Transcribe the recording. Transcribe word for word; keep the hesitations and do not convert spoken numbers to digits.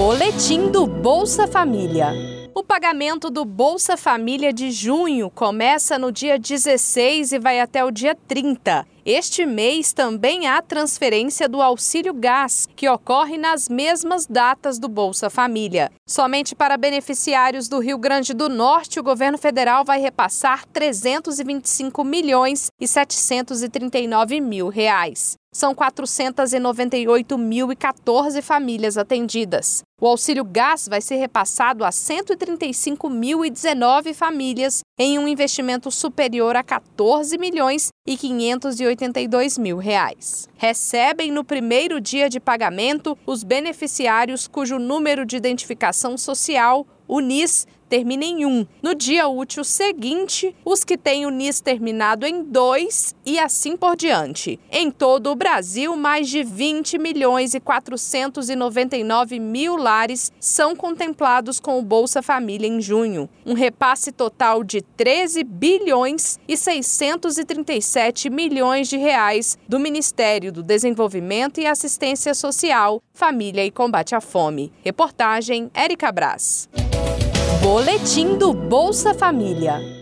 Boletim do Bolsa Família. O pagamento do Bolsa Família de junho começa no dia dezesseis e vai até o dia trinta. Este mês também há transferência do Auxílio Gás, que ocorre nas mesmas datas do Bolsa Família. Somente para beneficiários do Rio Grande do Norte, o governo federal vai repassar trezentos e vinte e cinco milhões e setecentos e trinta e nove mil reais. São quatrocentos e noventa e oito mil e quatorze famílias atendidas. O Auxílio Gás vai ser repassado a cento e trinta e cinco mil e dezenove famílias em um investimento superior a quatorze milhões e quinhentos e oitenta e dois mil reais. Recebem no primeiro dia de pagamento os beneficiários cujo número de identificação social, o N I S, termina em um. No dia útil seguinte, os que têm o N I S terminado em dois e assim por diante. Em todo o Brasil, mais de vinte milhões e quatrocentos e noventa e nove mil lares são contemplados com o Bolsa Família em junho. Um repasse total de treze bilhões e seiscentos e trinta e sete milhões de reais do Ministério do Desenvolvimento e Assistência Social, Família e Combate à Fome. Reportagem Érica Braz. Boletim do Bolsa Família.